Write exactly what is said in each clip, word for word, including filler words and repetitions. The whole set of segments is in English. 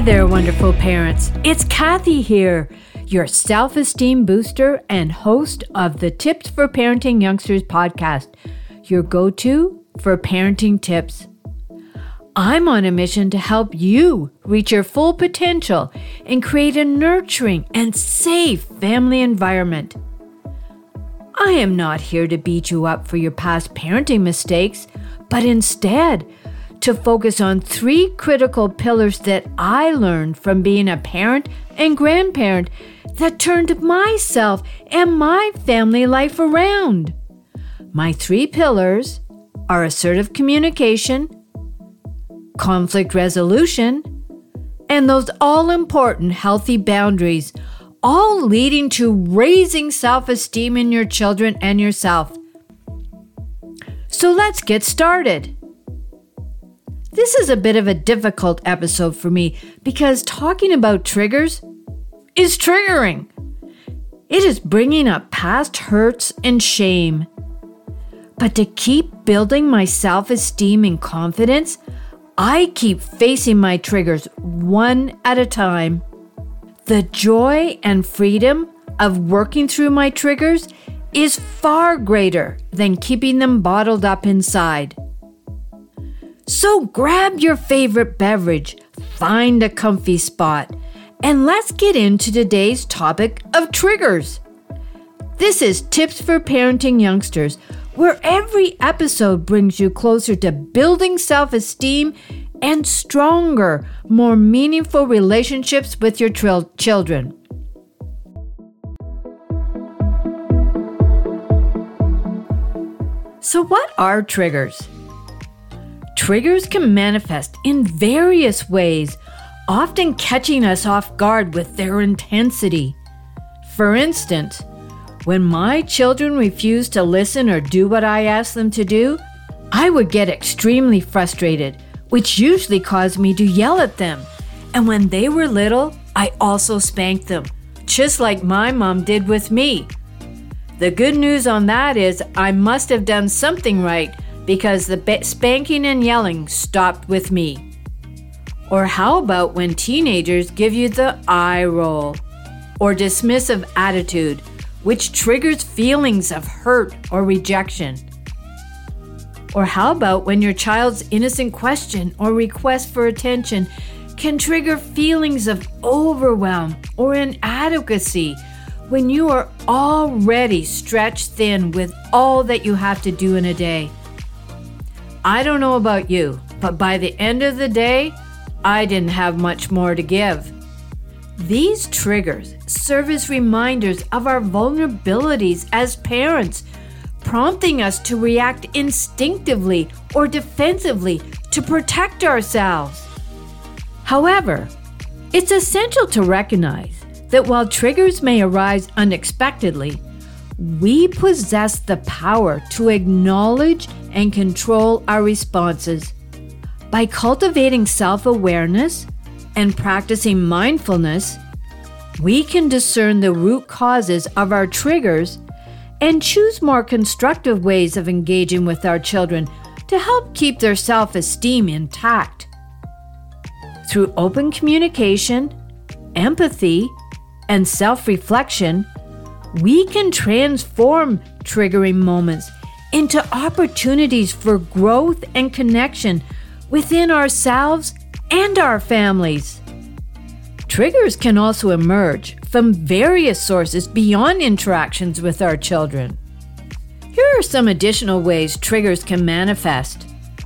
there, wonderful parents. It's Kathy here, your self-esteem booster and host of the Tips for Parenting Youngsters podcast, your go-to for parenting tips. I'm on a mission to help you reach your full potential and create a nurturing and safe family environment. I am not here to beat you up for your past parenting mistakes, but instead to focus on three critical pillars that I learned from being a parent and grandparent that turned myself and my family life around. My three pillars are assertive communication, conflict resolution, and those all-important healthy boundaries, all leading to raising self-esteem in your children and yourself. So let's get started. This is a bit of a difficult episode for me because talking about triggers is triggering. It is bringing up past hurts and shame. But to keep building my self-esteem and confidence, I keep facing my triggers one at a time. The joy and freedom of working through my triggers is far greater than keeping them bottled up inside. So grab your favorite beverage, find a comfy spot, and let's get into today's topic of triggers. This is Tips for Parenting Youngsters, where every episode brings you closer to building self-esteem and stronger, more meaningful relationships with your tril- children. So what are triggers? Triggers can manifest in various ways, often catching us off guard with their intensity. For instance, when my children refused to listen or do what I asked them to do, I would get extremely frustrated, which usually caused me to yell at them. And when they were little, I also spanked them, just like my mom did with me. The good news on that is I must have done something right because the spanking and yelling stopped with me. Or how about when teenagers give you the eye roll or dismissive attitude, which triggers feelings of hurt or rejection? Or how about when your child's innocent question or request for attention can trigger feelings of overwhelm or inadequacy when you are already stretched thin with all that you have to do in a day? I don't know about you, but by the end of the day, I didn't have much more to give. These triggers serve as reminders of our vulnerabilities as parents, prompting us to react instinctively or defensively to protect ourselves. However, it's essential to recognize that while triggers may arise unexpectedly, we possess the power to acknowledge and control our responses. By cultivating self-awareness and practicing mindfulness, we can discern the root causes of our triggers and choose more constructive ways of engaging with our children to help keep their self-esteem intact. Through open communication, empathy, and self-reflection, we can transform triggering moments into opportunities for growth and connection within ourselves and our families. Triggers can also emerge from various sources beyond interactions with our children. Here are some additional ways triggers can manifest.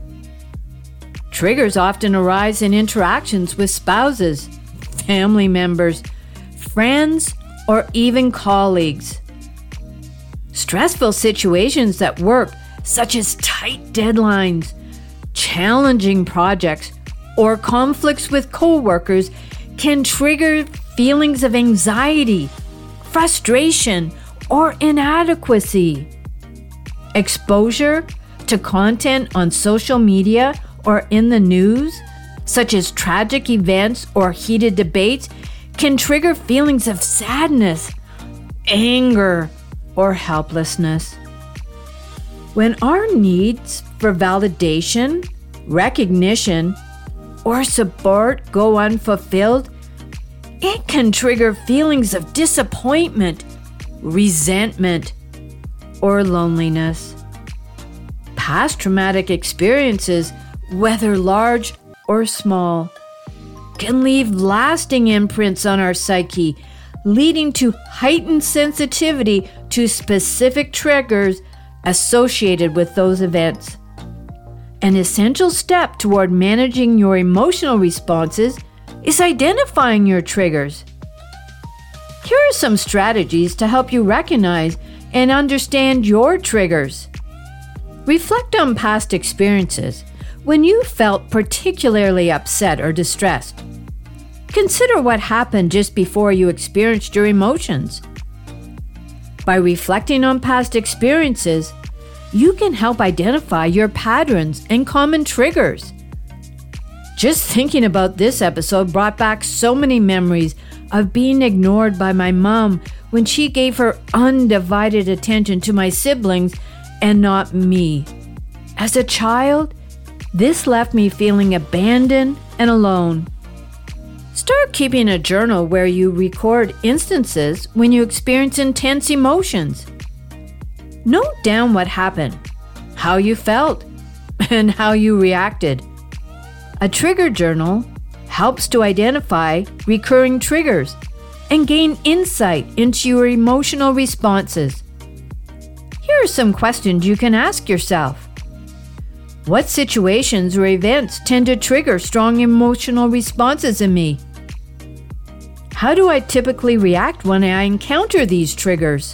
Triggers often arise in interactions with spouses, family members, friends, or even colleagues. Stressful situations at work, such as tight deadlines, challenging projects, or conflicts with coworkers, can trigger feelings of anxiety, frustration, or inadequacy. Exposure to content on social media or in the news, such as tragic events or heated debates, can trigger feelings of sadness, anger, or helplessness. When our needs for validation, recognition, or support go unfulfilled, it can trigger feelings of disappointment, resentment, or loneliness. Past traumatic experiences, whether large or small, can leave lasting imprints on our psyche, leading to heightened sensitivity to specific triggers associated with those events. An essential step toward managing your emotional responses is identifying your triggers. Here are some strategies to help you recognize and understand your triggers. Reflect on past experiences when you felt particularly upset or distressed. Consider what happened just before you experienced your emotions. By reflecting on past experiences, you can help identify your patterns and common triggers. Just thinking about this episode brought back so many memories of being ignored by my mom when she gave her undivided attention to my siblings and not me. As a child, this left me feeling abandoned and alone. Start keeping a journal where you record instances when you experience intense emotions. Note down what happened, how you felt, and how you reacted. A trigger journal helps to identify recurring triggers and gain insight into your emotional responses. Here are some questions you can ask yourself. What situations or events tend to trigger strong emotional responses in me? How do I typically react when I encounter these triggers?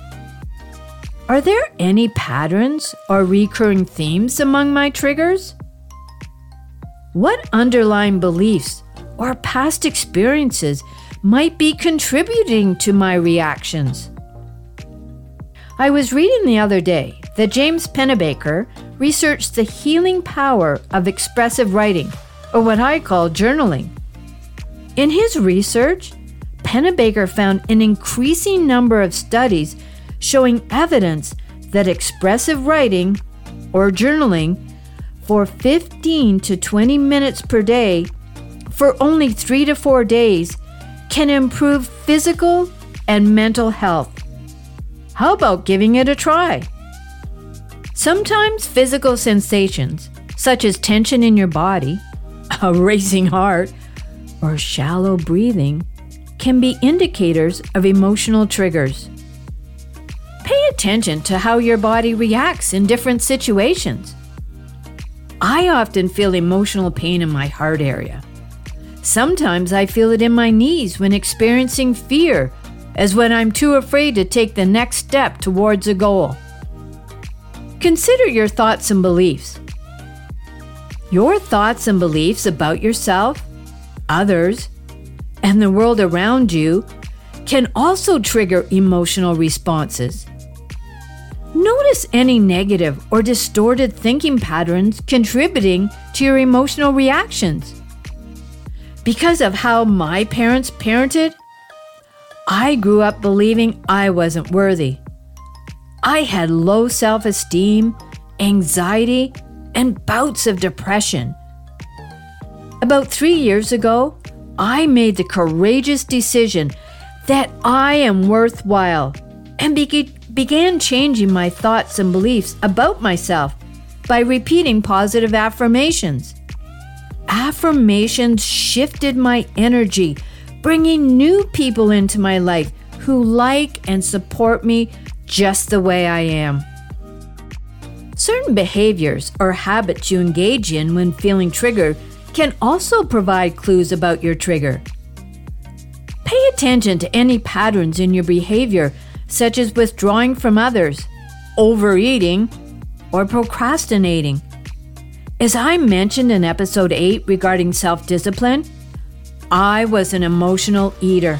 Are there any patterns or recurring themes among my triggers? What underlying beliefs or past experiences might be contributing to my reactions? I was reading the other day that James Pennebaker researched the healing power of expressive writing, or what I call journaling. In his research, Pennebaker found an increasing number of studies showing evidence that expressive writing, or journaling, for fifteen to twenty minutes per day for only three to four days can improve physical and mental health. How about giving it a try? Sometimes physical sensations, such as tension in your body, a racing heart, or shallow breathing, can be indicators of emotional triggers. Pay attention to how your body reacts in different situations. I often feel emotional pain in my heart area. Sometimes I feel it in my knees when experiencing fear, as when I'm too afraid to take the next step towards a goal. Consider your thoughts and beliefs. Your thoughts and beliefs about yourself, others, and the world around you can also trigger emotional responses. Notice any negative or distorted thinking patterns contributing to your emotional reactions. Because of how my parents parented, I grew up believing I wasn't worthy. I had low self-esteem, anxiety, and bouts of depression. About three years ago, I made the courageous decision that I am worthwhile and be- began changing my thoughts and beliefs about myself by repeating positive affirmations. Affirmations shifted my energy, bringing new people into my life who like and support me just the way I am. Certain behaviors or habits you engage in when feeling triggered can also provide clues about your trigger. Pay attention to any patterns in your behavior, such as withdrawing from others, overeating, or procrastinating. As I mentioned in episode eight regarding self-discipline, I was an emotional eater.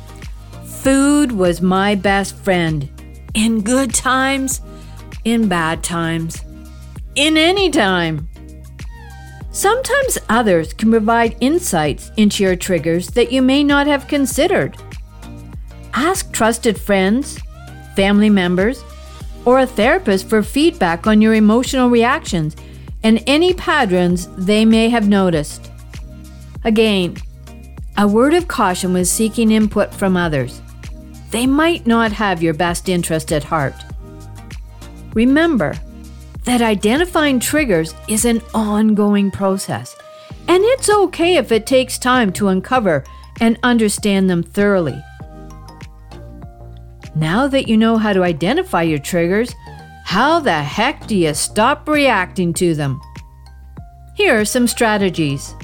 Food was my best friend, in good times, in bad times, in any time. Sometimes others can provide insights into your triggers that you may not have considered. Ask trusted friends, family members, or a therapist for feedback on your emotional reactions and any patterns they may have noticed. Again, a word of caution when seeking input from others. They might not have your best interest at heart. Remember that identifying triggers is an ongoing process, and it's okay if it takes time to uncover and understand them thoroughly. Now that you know how to identify your triggers, how the heck do you stop reacting to them? Here are some strategies.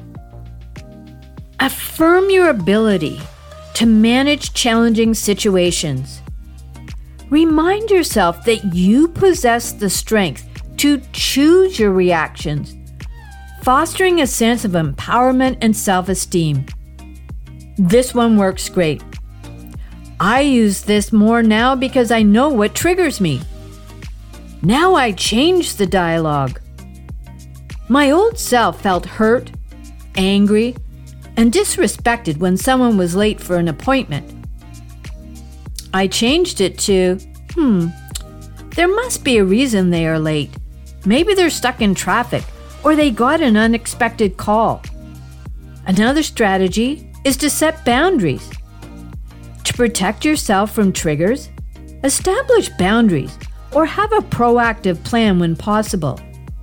Affirm your ability to manage challenging situations. Remind yourself that you possess the strength to choose your reactions, fostering a sense of empowerment and self-esteem. This one works great. I use this more now because I know what triggers me. Now I change the dialogue. My old self felt hurt, angry, and disrespected when someone was late for an appointment. I changed it to, hmm, there must be a reason they are late. Maybe they're stuck in traffic, or they got an unexpected call. Another strategy is to set boundaries. To protect yourself from triggers, establish boundaries or have a proactive plan when possible.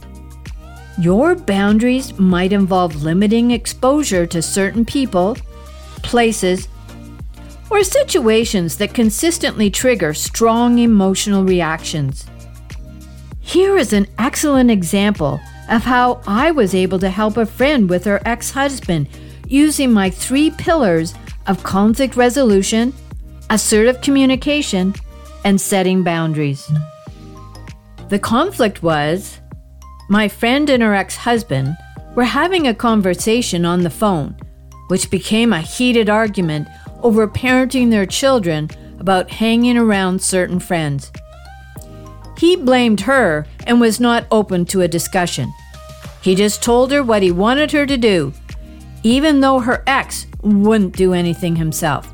Your boundaries might involve limiting exposure to certain people, places, or situations that consistently trigger strong emotional reactions. Here is an excellent example of how I was able to help a friend with her ex-husband using my three pillars of conflict resolution, assertive communication, and setting boundaries. The conflict was, my friend and her ex-husband were having a conversation on the phone, which became a heated argument over parenting their children about hanging around certain friends. He blamed her and was not open to a discussion. He just told her what he wanted her to do, even though her ex wouldn't do anything himself.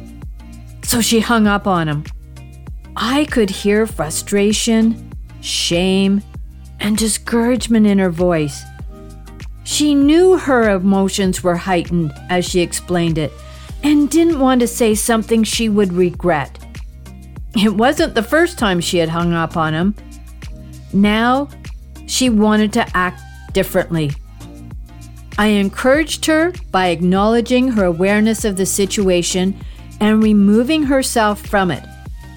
So she hung up on him. I could hear frustration, shame, and discouragement in her voice. She knew her emotions were heightened as she explained it, and didn't want to say something she would regret. It wasn't the first time she had hung up on him. Now, she wanted to act differently. I encouraged her by acknowledging her awareness of the situation and removing herself from it.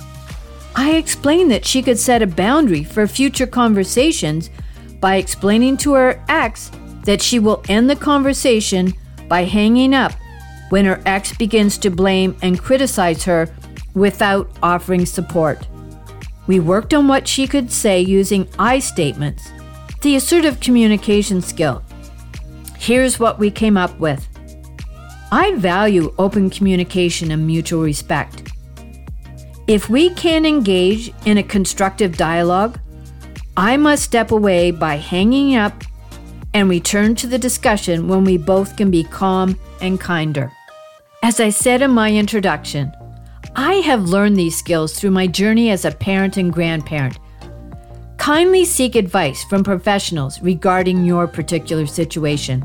I explained that she could set a boundary for future conversations by explaining to her ex that she will end the conversation by hanging up when her ex begins to blame and criticize her without offering support. We worked on what she could say using I statements, the assertive communication skill. Here's what we came up with. I value open communication and mutual respect. If we can engage in a constructive dialogue, I must step away by hanging up and return to the discussion when we both can be calm and kinder. As I said in my introduction, I have learned these skills through my journey as a parent and grandparent. Kindly seek advice from professionals regarding your particular situation.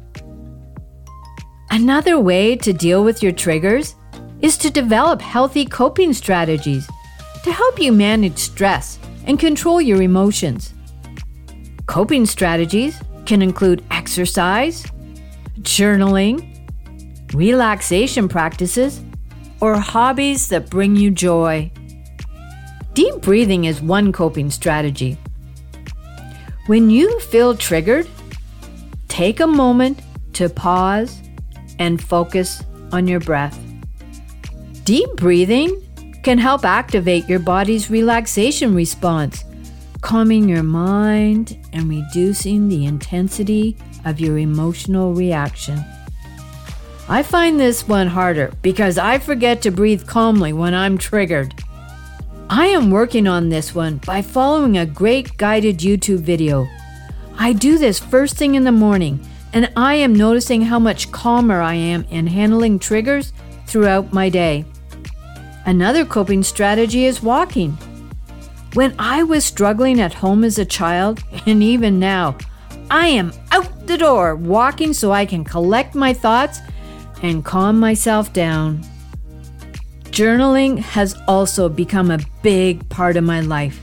Another way to deal with your triggers is to develop healthy coping strategies to help you manage stress and control your emotions. Coping strategies can include exercise, journaling, relaxation practices, or hobbies that bring you joy. Deep breathing is one coping strategy. When you feel triggered, take a moment to pause and focus on your breath. Deep breathing can help activate your body's relaxation response, calming your mind and reducing the intensity of your emotional reaction. I find this one harder because I forget to breathe calmly when I'm triggered. I am working on this one by following a great guided YouTube video. I do this first thing in the morning, and I am noticing how much calmer I am in handling triggers throughout my day. Another coping strategy is walking. When I was struggling at home as a child, and even now, I am out out the door walking so I can collect my thoughts and calm myself down. Journaling has also become a big part of my life.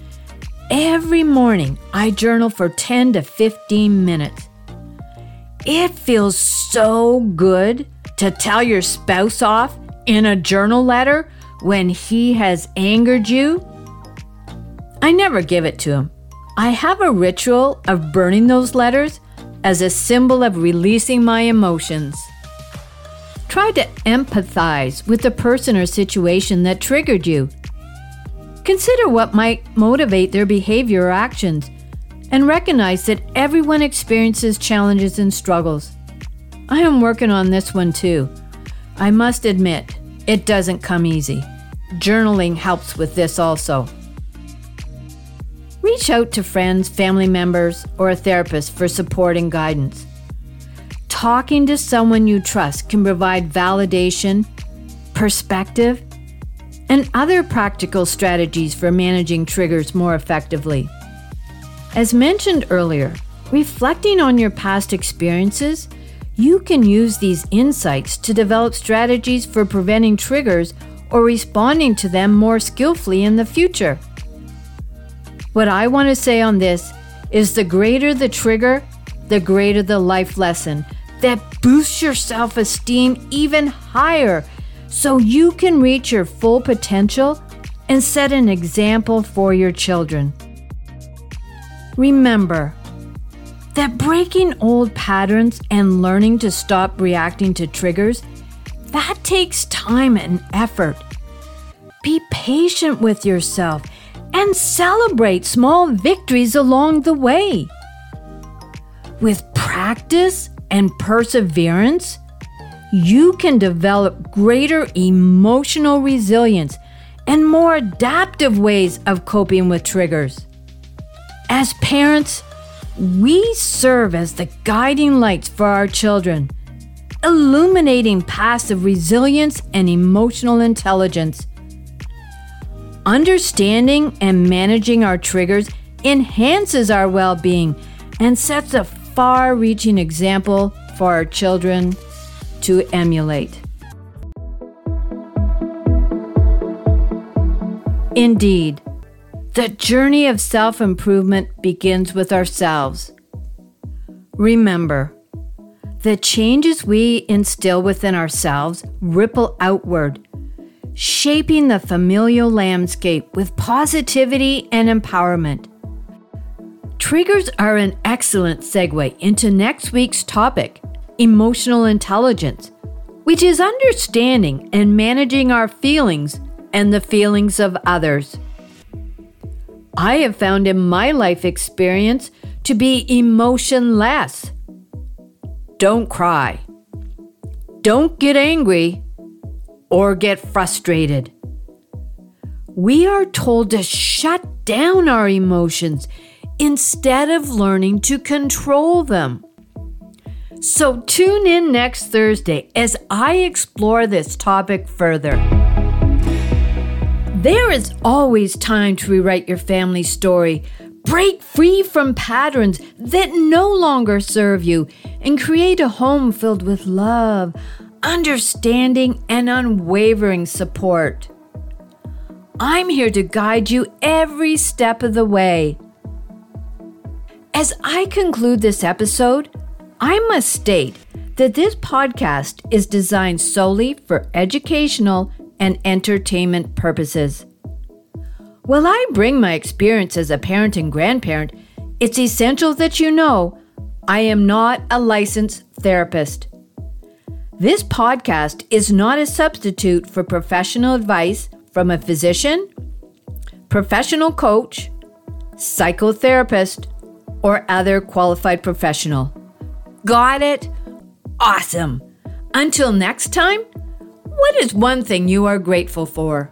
Every morning, I journal for ten to fifteen minutes. It feels so good to tell your spouse off in a journal letter when he has angered you. I never give it to him. I have a ritual of burning those letters as a symbol of releasing my emotions. Try to empathize with the person or situation that triggered you. Consider what might motivate their behavior or actions, and recognize that everyone experiences challenges and struggles. I am working on this one too. I must admit, it doesn't come easy. Journaling helps with this also. Reach out to friends, family members, or a therapist for support and guidance. Talking to someone you trust can provide validation, perspective, and other practical strategies for managing triggers more effectively. As mentioned earlier, reflecting on your past experiences, you can use these insights to develop strategies for preventing triggers or responding to them more skillfully in the future. What I want to say on this is the greater the trigger, the greater the life lesson that boosts your self-esteem even higher so you can reach your full potential and set an example for your children. Remember that breaking old patterns and learning to stop reacting to triggers, that takes time and effort. Be patient with yourself and celebrate small victories along the way. With practice and perseverance, you can develop greater emotional resilience and more adaptive ways of coping with triggers. As parents, we serve as the guiding lights for our children, illuminating paths of resilience and emotional intelligence. Understanding and managing our triggers enhances our well-being and sets a far-reaching example for our children to emulate. Indeed, the journey of self-improvement begins with ourselves. Remember, the changes we instill within ourselves ripple outward, shaping the familial landscape with positivity and empowerment. Triggers are an excellent segue into next week's topic, emotional intelligence, which is understanding and managing our feelings and the feelings of others. I have found in my life experience to be emotionless. Don't cry. Don't get angry or get frustrated. We are told to shut down our emotions instead of learning to control them. So tune in next Thursday as I explore this topic further. There is always time to rewrite your family story, break free from patterns that no longer serve you, and create a home filled with love, understanding, and unwavering support. I'm here to guide you every step of the way. As I conclude this episode, I must state that this podcast is designed solely for educational and entertainment purposes. While I bring my experience as a parent and grandparent, it's essential that you know I am not a licensed therapist. This podcast is not a substitute for professional advice from a physician, professional coach, psychotherapist, or other qualified professional. Got it? Awesome. Until next time, what is one thing you are grateful for?